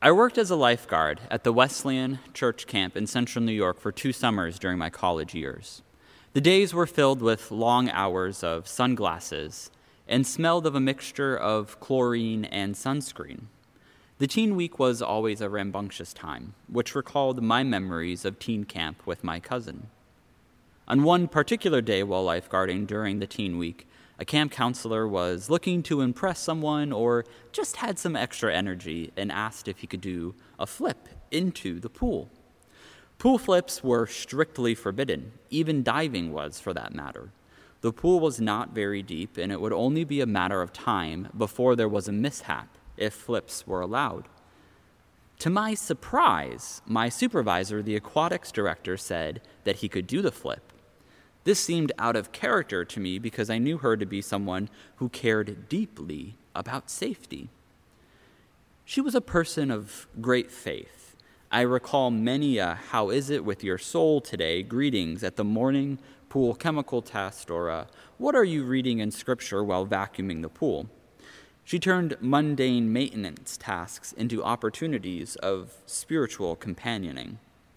I worked as a lifeguard at the Wesleyan Church Camp in central New York for 2 summers during my college years. The days were filled with long hours of sunglasses and smelled of a mixture of chlorine and sunscreen. The teen week was always a rambunctious time, which recalled my memories of teen camp with my cousin. On one particular day while lifeguarding during the teen week, a camp counselor was looking to impress someone or just had some extra energy and asked if he could do a flip into the pool. Pool flips were strictly forbidden. Even diving was, for that matter. The pool was not very deep, and it would only be a matter of time before there was a mishap if flips were allowed. To my surprise, my supervisor, the aquatics director, said that he could do the flip. This seemed out of character to me because I knew her to be someone who cared deeply about safety. She was a person of great faith. I recall many "how is it with your soul today" greetings at the morning pool chemical test or "what are you reading in scripture while vacuuming the pool?" She turned mundane maintenance tasks into opportunities of spiritual companioning.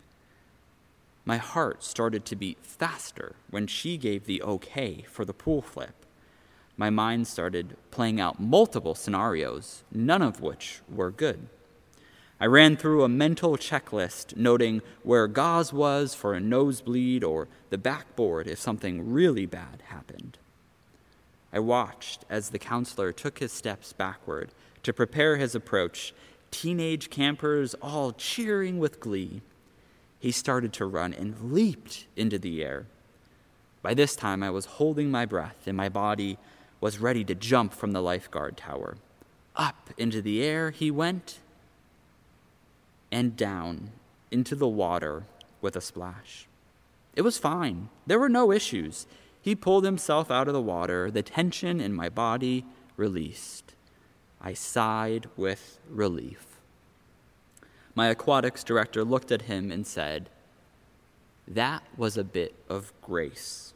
My heart started to beat faster when she gave the okay for the pool flip. My mind started playing out multiple scenarios, none of which were good. I ran through a mental checklist noting where gauze was for a nosebleed or the backboard if something really bad happened. I watched as the counselor took his steps backward to prepare his approach, teenage campers all cheering with glee. He started to run and leaped into the air. By this time, I was holding my breath and my body was ready to jump from the lifeguard tower. Up into the air he went and down into the water with a splash. It was fine. There were no issues. He pulled himself out of the water. The tension in my body released. I sighed with relief. My aquatics director looked at him and said, "That was a bit of grace."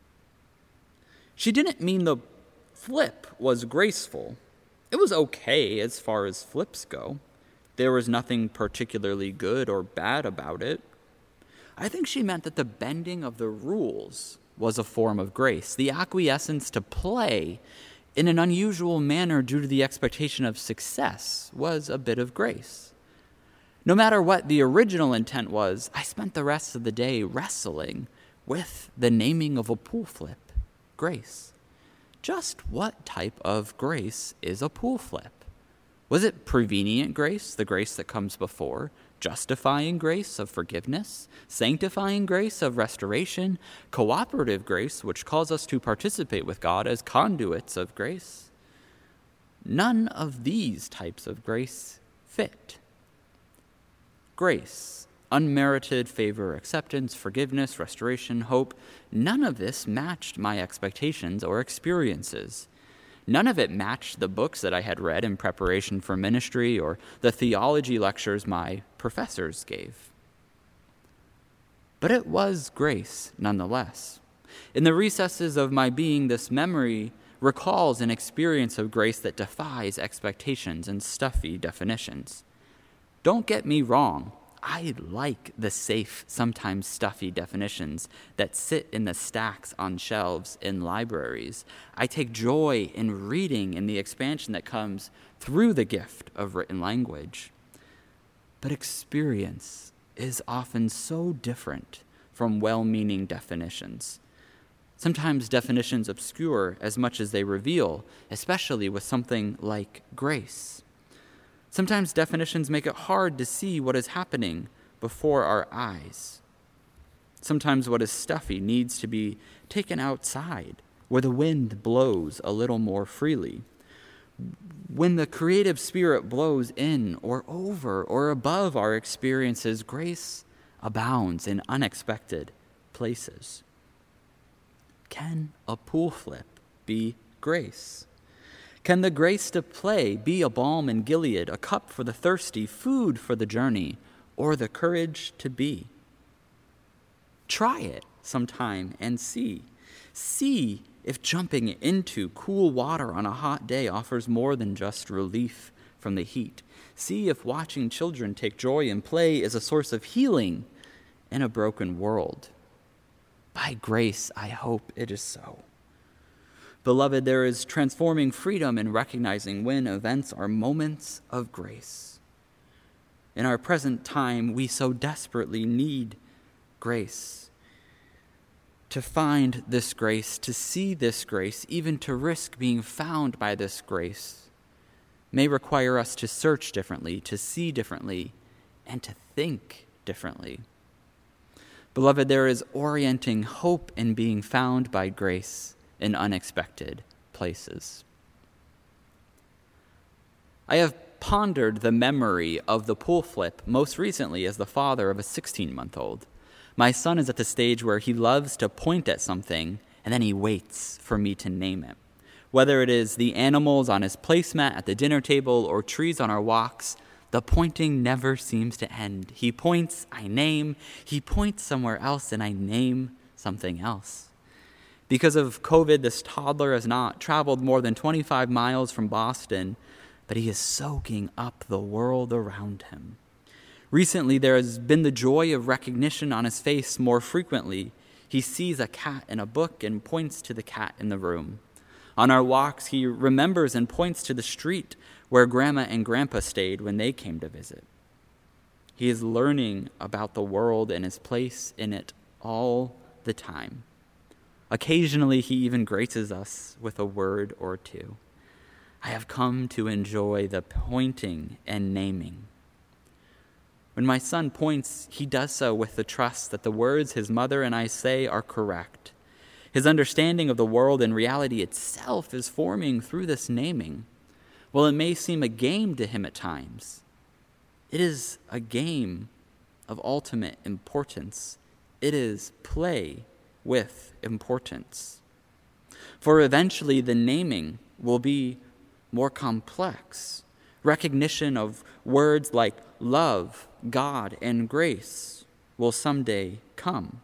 She didn't mean the flip was graceful. It was okay as far as flips go. There was nothing particularly good or bad about it. I think she meant that the bending of the rules was a form of grace. The acquiescence to play in an unusual manner due to the expectation of success was a bit of grace. No matter what the original intent was, I spent the rest of the day wrestling with the naming of a pool flip, grace. Just what type of grace is a pool flip? Was it prevenient grace, the grace that comes before, justifying grace of forgiveness, sanctifying grace of restoration, cooperative grace, which calls us to participate with God as conduits of grace? None of these types of grace fit. Grace, unmerited favor, acceptance, forgiveness, restoration, hope, none of this matched my expectations or experiences. None of it matched the books that I had read in preparation for ministry or the theology lectures my professors gave. But it was grace nonetheless. In the recesses of my being, this memory recalls an experience of grace that defies expectations and stuffy definitions. Don't get me wrong, I like the safe, sometimes stuffy definitions that sit in the stacks on shelves in libraries. I take joy in reading and the expansion that comes through the gift of written language. But experience is often so different from well-meaning definitions. Sometimes definitions obscure as much as they reveal, especially with something like grace. Sometimes definitions make it hard to see what is happening before our eyes. Sometimes what is stuffy needs to be taken outside, where the wind blows a little more freely. When the creative spirit blows in or over or above our experiences, grace abounds in unexpected places. Can a pool flip be grace? Can the grace to play be a balm in Gilead, a cup for the thirsty, food for the journey, or the courage to be? Try it sometime and see. See if jumping into cool water on a hot day offers more than just relief from the heat. See if watching children take joy in play is a source of healing in a broken world. By grace, I hope it is so. Beloved, there is transforming freedom in recognizing when events are moments of grace. In our present time, we so desperately need grace. To find this grace, to see this grace, even to risk being found by this grace, may require us to search differently, to see differently, and to think differently. Beloved, there is orienting hope in being found by grace in unexpected places. I have pondered the memory of the pool flip most recently as the father of a 16-month-old. My son is at the stage where he loves to point at something and then he waits for me to name it. Whether it is the animals on his placemat at the dinner table or trees on our walks, the pointing never seems to end. He points, I name. He points somewhere else, and I name something else. Because of COVID, this toddler has not traveled more than 25 miles from Boston, but he is soaking up the world around him. Recently, there has been the joy of recognition on his face more frequently. He sees a cat in a book and points to the cat in the room. On our walks, he remembers and points to the street where Grandma and Grandpa stayed when they came to visit. He is learning about the world and his place in it all the time. Occasionally, he even graces us with a word or two. I have come to enjoy the pointing and naming. When my son points, he does so with the trust that the words his mother and I say are correct. His understanding of the world and reality itself is forming through this naming. While it may seem a game to him at times, it is a game of ultimate importance. It is play with importance. For eventually the naming will be more complex. Recognition of words like love, God, and grace will someday come.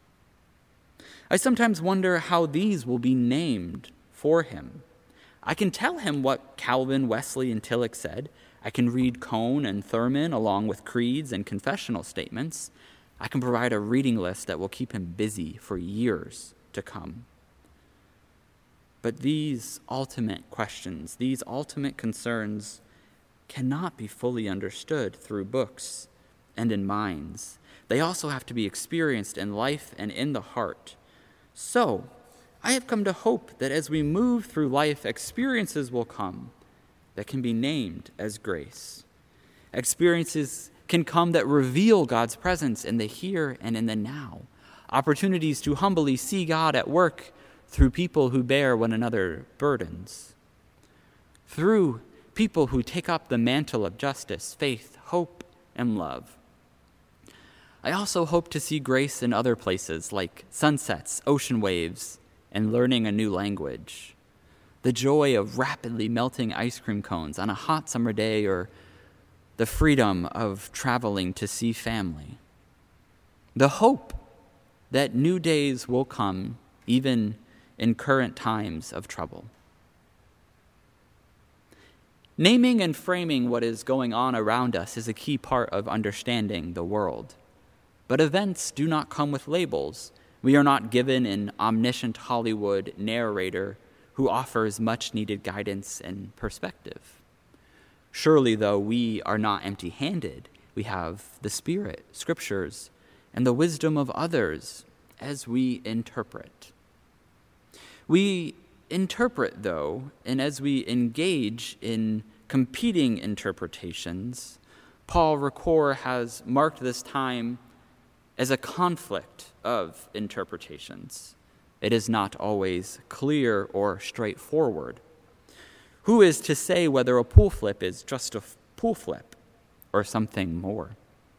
I sometimes wonder how these will be named for him. I can tell him what Calvin, Wesley, and Tillich said. I can read Cone and Thurman along with creeds and confessional statements. I can provide a reading list that will keep him busy for years to come. But these ultimate questions, these ultimate concerns, cannot be fully understood through books and in minds. They also have to be experienced in life and in the heart. So, I have come to hope that as we move through life, experiences will come that can be named as grace. Experiences can come that reveal God's presence in the here and in the now. Opportunities to humbly see God at work through people who bear one another burdens. Through people who take up the mantle of justice, faith, hope, and love. I also hope to see grace in other places like sunsets, ocean waves, and learning a new language. The joy of rapidly melting ice cream cones on a hot summer day, or the freedom of traveling to see family. The hope that new days will come even in current times of trouble. Naming and framing what is going on around us is a key part of understanding the world. But events do not come with labels. We are not given an omniscient Hollywood narrator who offers much-needed guidance and perspective. Surely, though, we are not empty-handed. We have the Spirit, Scriptures, and the wisdom of others as we interpret. We interpret, though, and as we engage in competing interpretations, Paul Ricoeur has marked this time as a conflict of interpretations. It is not always clear or straightforward. Who is to say whether a pool flip is just a pool flip or something more?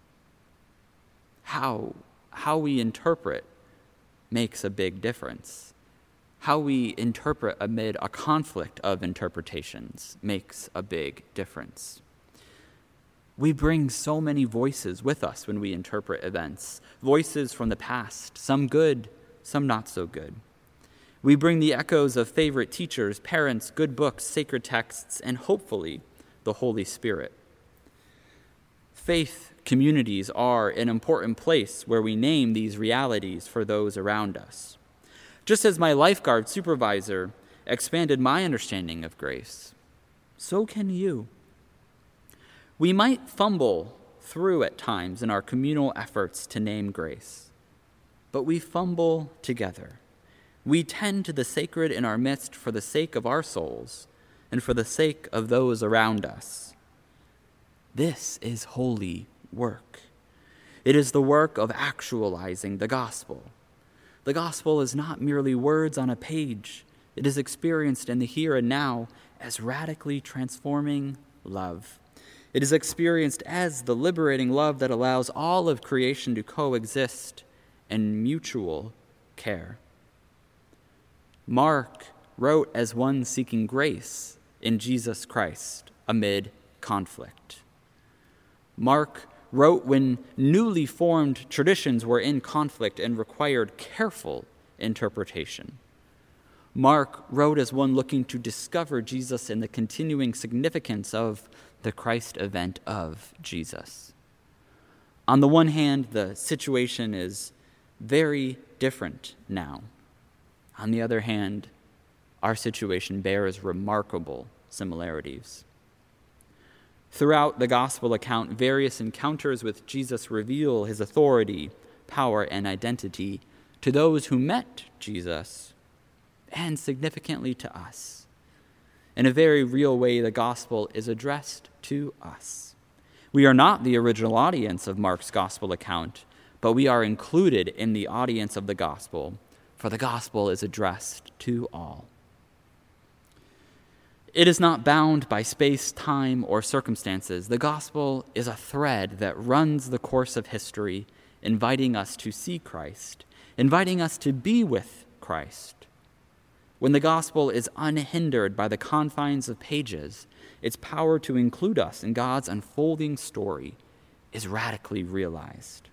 How we interpret makes a big difference. How we interpret amid a conflict of interpretations makes a big difference. We bring so many voices with us when we interpret events, voices from the past, some good, some not so good. We bring the echoes of favorite teachers, parents, good books, sacred texts, and hopefully the Holy Spirit. Faith communities are an important place where we name these realities for those around us. Just as my lifeguard supervisor expanded my understanding of grace, so can you. We might fumble through at times in our communal efforts to name grace, but we fumble together. We tend to the sacred in our midst for the sake of our souls and for the sake of those around us. This is holy work. It is the work of actualizing the gospel. The gospel is not merely words on a page. It is experienced in the here and now as radically transforming love. It is experienced as the liberating love that allows all of creation to coexist in mutual care. Mark wrote as one seeking grace in Jesus Christ amid conflict. Mark wrote when newly formed traditions were in conflict and required careful interpretation. Mark wrote as one looking to discover Jesus in the continuing significance of the Christ event of Jesus. On the one hand, the situation is very different now. On the other hand, our situation bears remarkable similarities. Throughout the gospel account, various encounters with Jesus reveal his authority, power, and identity to those who met Jesus, and significantly to us. In a very real way, the gospel is addressed to us. We are not the original audience of Mark's gospel account, but we are included in the audience of the gospel, for the gospel is addressed to all. It is not bound by space, time, or circumstances. The gospel is a thread that runs the course of history, inviting us to see Christ, inviting us to be with Christ. When the gospel is unhindered by the confines of pages, its power to include us in God's unfolding story is radically realized.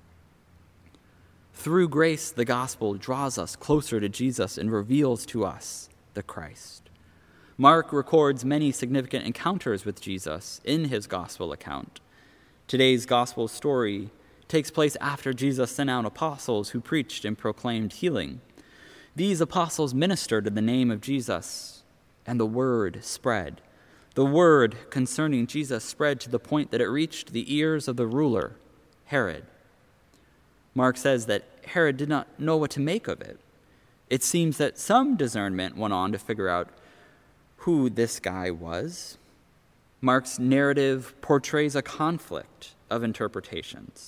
Through grace, the gospel draws us closer to Jesus and reveals to us the Christ. Mark records many significant encounters with Jesus in his gospel account. Today's gospel story takes place after Jesus sent out apostles who preached and proclaimed healing. These apostles ministered in the name of Jesus, and the word spread. The word concerning Jesus spread to the point that it reached the ears of the ruler, Herod. Mark says that Herod did not know what to make of it. It seems that some discernment went on to figure out who this guy was. Mark's narrative portrays a conflict of interpretations.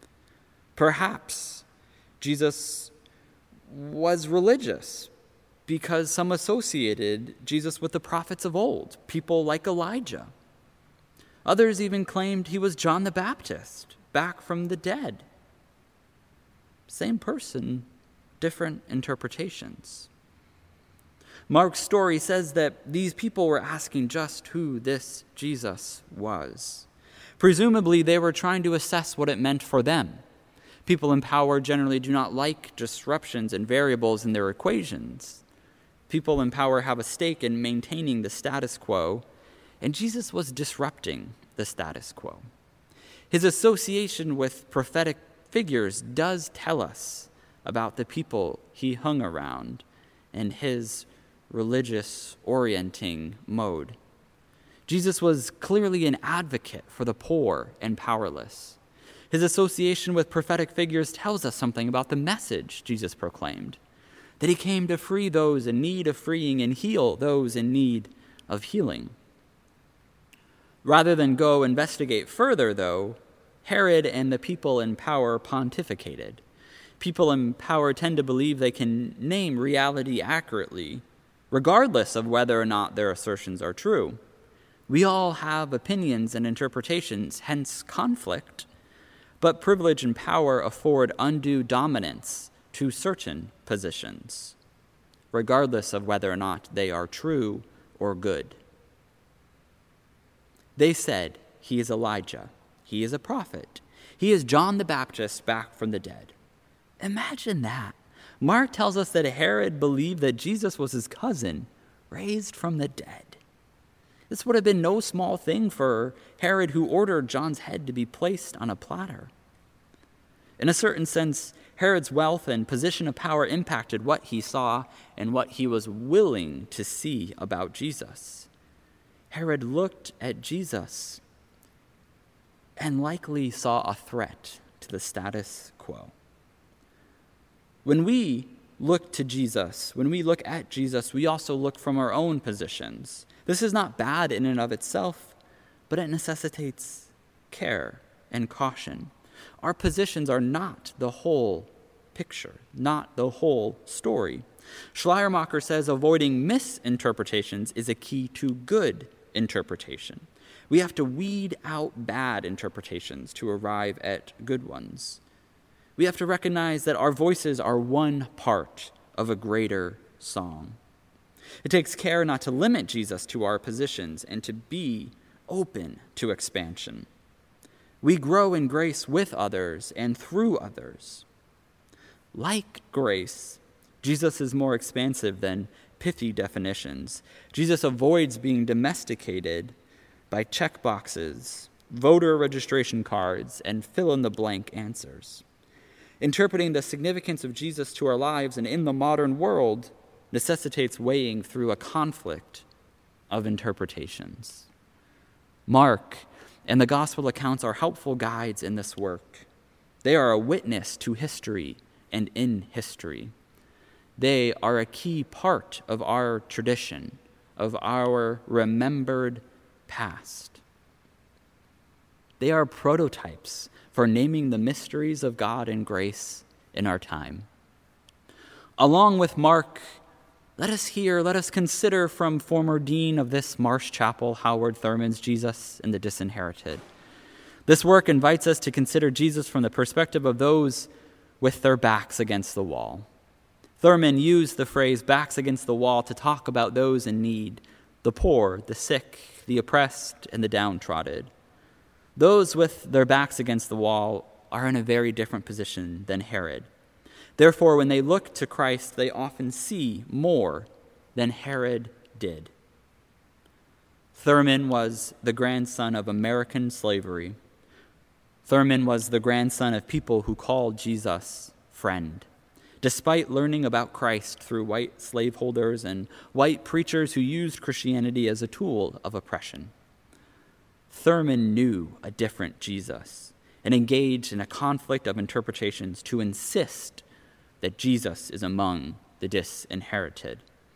Perhaps Jesus was religious because some associated Jesus with the prophets of old, people like Elijah. Others even claimed he was John the Baptist, back from the dead. Same person, different interpretations. Mark's story says that these people were asking just who this Jesus was. Presumably, they were trying to assess what it meant for them. People in power generally do not like disruptions and variables in their equations. People in power have a stake in maintaining the status quo, and Jesus was disrupting the status quo. His association with prophetic figures does tell us about the people he hung around and his religious orienting mode. Jesus was clearly an advocate for the poor and powerless. His association with prophetic figures tells us something about the message Jesus proclaimed, that he came to free those in need of freeing and heal those in need of healing. Rather than go investigate further, though, Herod and the people in power pontificated. People in power tend to believe they can name reality accurately, regardless of whether or not their assertions are true. We all have opinions and interpretations, hence conflict, but privilege and power afford undue dominance to certain positions, regardless of whether or not they are true or good. They said, he is Elijah, he is a prophet, he is John the Baptist back from the dead. Imagine that. Mark tells us that Herod believed that Jesus was his cousin, raised from the dead. This would have been no small thing for Herod, who ordered John's head to be placed on a platter. In a certain sense, Herod's wealth and position of power impacted what he saw and what he was willing to see about Jesus. Herod looked at Jesus and likely saw a threat to the status quo. When we look to Jesus, when we look at Jesus, we also look from our own positions. This is not bad in and of itself, but it necessitates care and caution. Our positions are not the whole picture, not the whole story. Schleiermacher says avoiding misinterpretations is a key to good interpretation. We have to weed out bad interpretations to arrive at good ones. We have to recognize that our voices are one part of a greater song. It takes care not to limit Jesus to our positions and to be open to expansion. We grow in grace with others and through others. Like grace, Jesus is more expansive than pithy definitions. Jesus avoids being domesticated by checkboxes, voter registration cards, and fill-in-the-blank answers. Interpreting the significance of Jesus to our lives and in the modern world necessitates weighing through a conflict of interpretations. Mark and the gospel accounts are helpful guides in this work. They are a witness to history and in history. They are a key part of our tradition, of our remembered past. They are prototypes for naming the mysteries of God and grace in our time. Along with Mark, let us consider from former dean of this Marsh Chapel, Howard Thurman's Jesus and the Disinherited. This work invites us to consider Jesus from the perspective of those with their backs against the wall. Thurman used the phrase backs against the wall to talk about those in need, the poor, the sick, the oppressed, and the downtrodden. Those with their backs against the wall are in a very different position than Herod. Therefore, when they look to Christ, they often see more than Herod did. Thurman was the grandson of American slavery. Thurman was the grandson of people who called Jesus friend. Despite learning about Christ through white slaveholders and white preachers who used Christianity as a tool of oppression, Thurman knew a different Jesus and engaged in a conflict of interpretations to insist that Jesus is among the disinherited.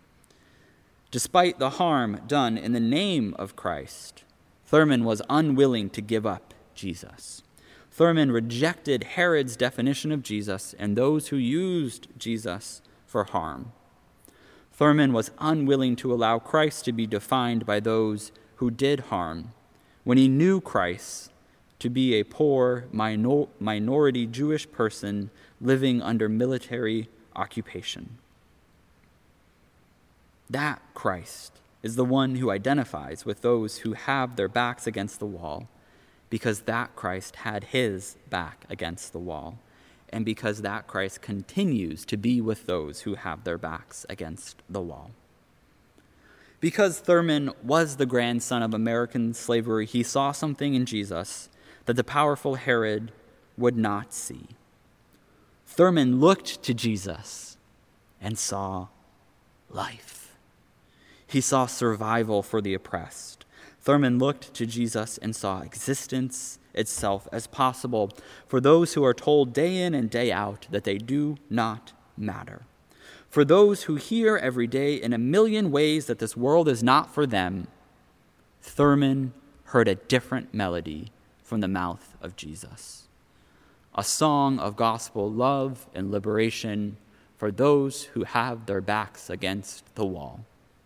Despite the harm done in the name of Christ, Thurman was unwilling to give up Jesus. Thurman rejected Herod's definition of Jesus and those who used Jesus for harm. Thurman was unwilling to allow Christ to be defined by those who did harm, when he knew Christ to be a poor minority Jewish person living under military occupation. That Christ is the one who identifies with those who have their backs against the wall, because that Christ had his back against the wall, and because that Christ continues to be with those who have their backs against the wall. Because Thurman was the grandson of American slavery, he saw something in Jesus that the powerful Herod would not see. Thurman looked to Jesus and saw life. He saw survival for the oppressed. Thurman looked to Jesus and saw existence itself as possible for those who are told day in and day out that they do not matter. For those who hear every day in a million ways that this world is not for them, Thurman heard a different melody from the mouth of Jesus. A song of gospel love and liberation for those who have their backs against the wall.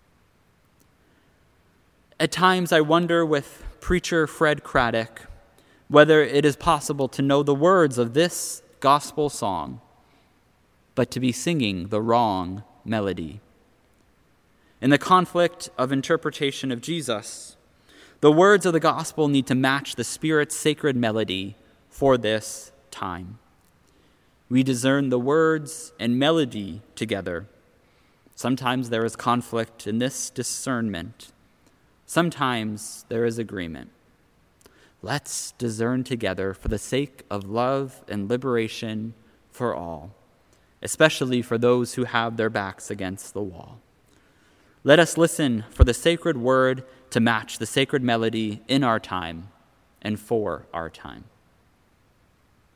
At times I wonder with preacher Fred Craddock whether it is possible to know the words of this gospel song, but to be singing the wrong melody. In the conflict of interpretation of Jesus, the words of the gospel need to match the Spirit's sacred melody for this time. We discern the words and melody together. Sometimes there is conflict in this discernment. Sometimes there is agreement. Let's discern together for the sake of love and liberation for all, especially for those who have their backs against the wall. Let us listen for the sacred word to match the sacred melody in our time and for our time.